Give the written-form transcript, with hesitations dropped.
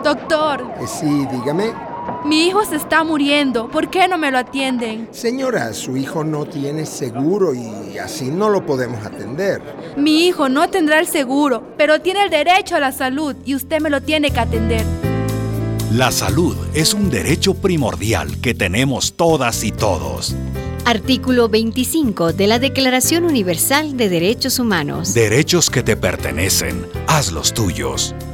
Doctor, Sí, dígame. mi hijo se está muriendo. ¿Por qué no me lo atienden? Señora, su hijo no tiene seguro y así no lo podemos atender. Mi hijo no tendrá el seguro, pero tiene el derecho a la salud y usted me lo tiene que atender. La salud es un derecho primordial que tenemos todas y todos. Artículo 25 de la Declaración Universal de Derechos Humanos. Derechos que te pertenecen, hazlos tuyos.